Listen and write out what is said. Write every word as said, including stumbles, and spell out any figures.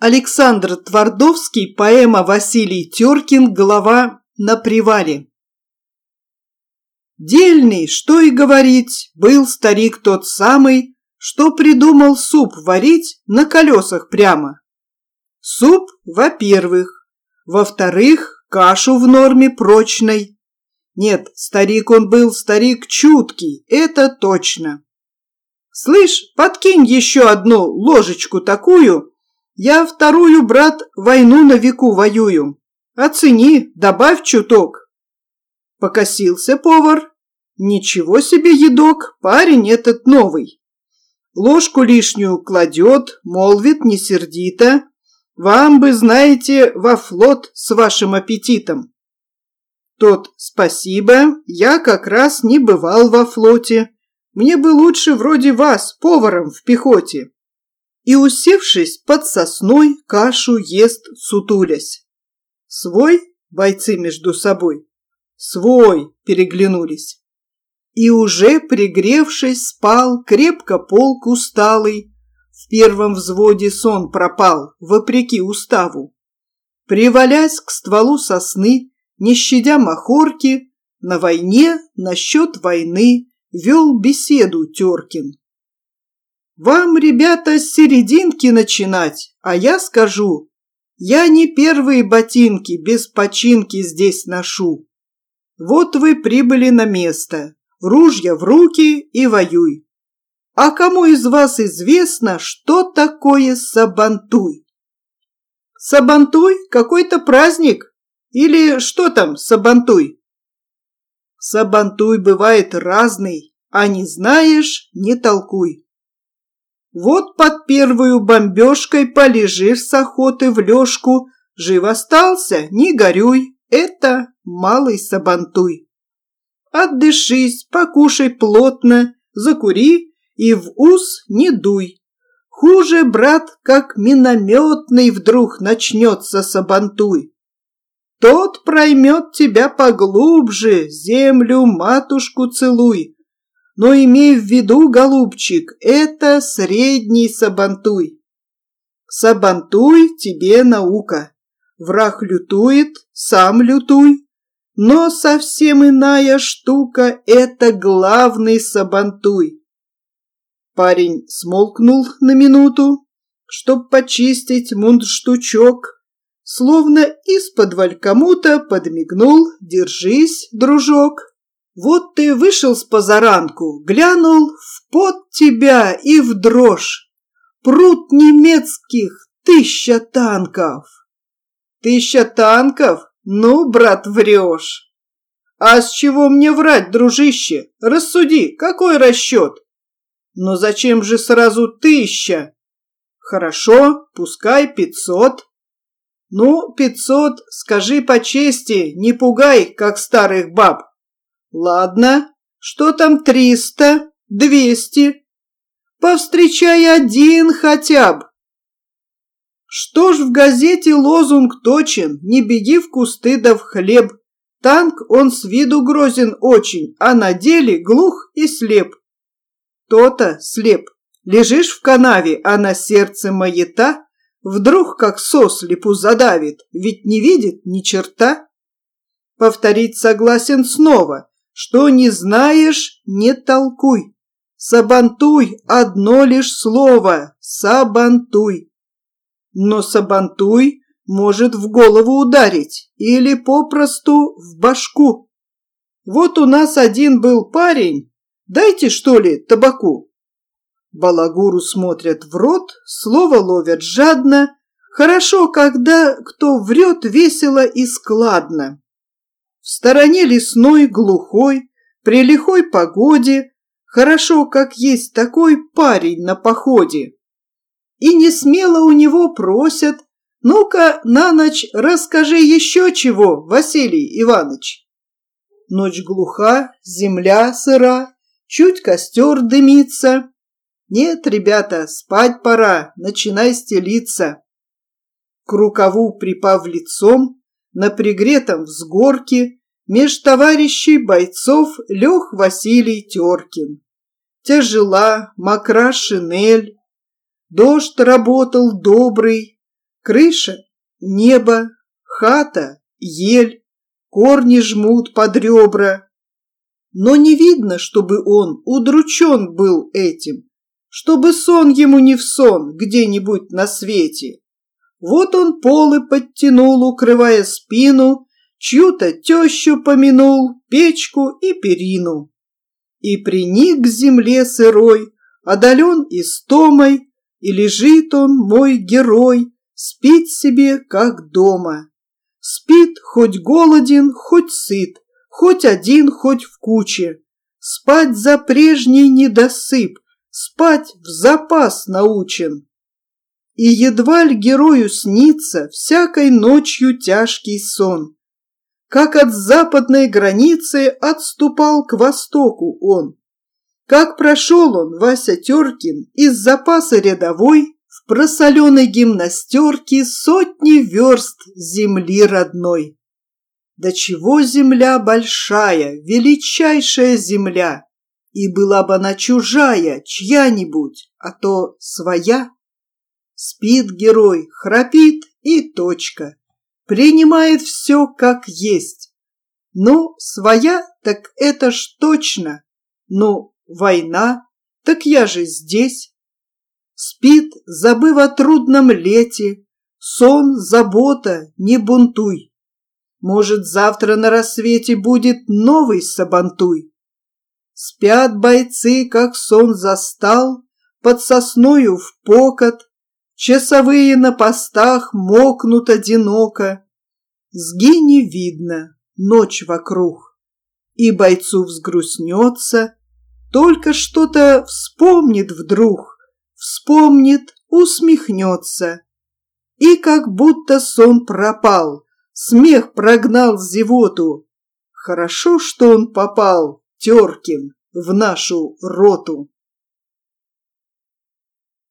Александр Твардовский, поэма Василий Теркин, глава «На привале». Дельный, что и говорить, был старик тот самый, что придумал суп варить на колесах прямо. Суп, во-первых. Во-вторых, кашу в норме прочной. Нет, старик он был, старик чуткий, это точно. Слышь, подкинь еще одну ложечку такую, я вторую, брат, войну на веку воюю. Оцени, добавь чуток. Покосился повар. Ничего себе едок, парень этот новый. Ложку лишнюю кладет, молвит не сердито. Вам бы, знаете, во флот с вашим аппетитом. Тот: спасибо, я как раз не бывал во флоте. Мне бы лучше вроде вас, поваром в пехоте. И, усевшись под сосной, кашу ест, сутулясь. Свой? Бойцы между собой. Свой, переглянулись. И уже, пригревшись, спал крепко полк усталый. В первом взводе сон пропал, вопреки уставу. Привалясь к стволу сосны, не щадя махорки, на войне, насчет войны, вел беседу Теркин. Вам, ребята, с серединки начинать, а я скажу, я не первые ботинки без починки здесь ношу. Вот вы прибыли на место, ружья в руки и воюй. А кому из вас известно, что такое сабантуй? Сабантуй? Какой-то праздник? Или что там сабантуй? Сабантуй бывает разный, а не знаешь, не толкуй. Вот под первую бомбежкой полежишь с охоты в лёжку, жив остался, не горюй, это малый сабантуй. Отдышись, покушай плотно, закури и в ус не дуй. Хуже, брат, как минометный вдруг начнется сабантуй. Тот проймет тебя поглубже, землю матушку целуй. Но имей в виду, голубчик, это средний сабантуй. Сабантуй тебе наука. Враг лютует, сам лютуй. Но совсем иная штука — это главный сабантуй. Парень смолкнул на минуту, чтоб почистить мундштучок. Словно исподволь кому-то подмигнул: держись, дружок. Вот ты вышел с позаранку, глянул в пот тебя и в дрожь. Прут немецких тысяча танков. Тысяча танков? Ну, брат, врешь. А с чего мне врать, дружище? Рассуди, какой расчет? Но зачем же сразу тысяча? Хорошо, пускай пятьсот. Ну, пятьсот, скажи по чести, не пугай, как старых баб. Ладно, что там триста, двести? Повстречай один хотя бы. Что ж, в газете лозунг точен: не беги в кусты да в хлеб. Танк он с виду грозен очень, а на деле глух и слеп. То-то слеп. Лежишь в канаве, а на сердце маята вдруг как сослепу задавит, ведь не видит ни черта. Повторить согласен снова. Что не знаешь, не толкуй. Сабантуй — одно лишь слово. Сабантуй. Но сабантуй может в голову ударить или попросту в башку. Вот у нас один был парень. Дайте, что ли, табаку. Балагуру смотрят в рот, слово ловят жадно. Хорошо, когда кто врет весело и складно. В стороне лесной, глухой, при лихой погоде, хорошо, как есть такой парень на походе. И не смело у него просят: ну-ка, на ночь расскажи еще чего, Василий Иваныч. Ночь глуха, земля сыра, чуть костер дымится. Нет, ребята, спать пора, начинай стелиться. К рукаву припав лицом, на пригретом взгорке меж товарищей бойцов лег Василий Теркин. Тяжела, мокра шинель, дождь работал добрый, Крыша — небо, хата — ель, корни жмут под ребра. Но не видно, чтобы он удручен был этим, чтобы сон ему не в сон где-нибудь на свете. Вот он полы подтянул, укрывая спину, чью-то тещу помянул, печку и перину. И приник к земле сырой, одолен истомой, и лежит он, мой герой, спит себе, как дома. Спит, хоть голоден, хоть сыт, хоть один, хоть в куче. Спать за прежний недосып, спать в запас научен. И едва ли герою снится всякой ночью тяжкий сон. Как от западной границы отступал к востоку он. Как прошел он, Вася Теркин, из запаса рядовой в просоленной гимнастерке сотни верст земли родной. До чего земля большая, величайшая земля, и была бы она чужая, чья-нибудь, а то своя. Спит герой, храпит и точка, принимает все как есть. Ну, своя, так это ж точно, ну, война, так я же здесь. Спит, забыв о трудном лете, сон, забота, не бунтуй. Может, завтра на рассвете будет новый сабантуй. Спят бойцы, как сон застал, под сосною в покот, часовые на постах мокнут одиноко. Сги не видно, ночь вокруг, и бойцу взгрустнется, только что-то вспомнит вдруг, вспомнит, усмехнется. И как будто сон пропал, смех прогнал зевоту. Хорошо, что он попал, Теркин, в нашу роту.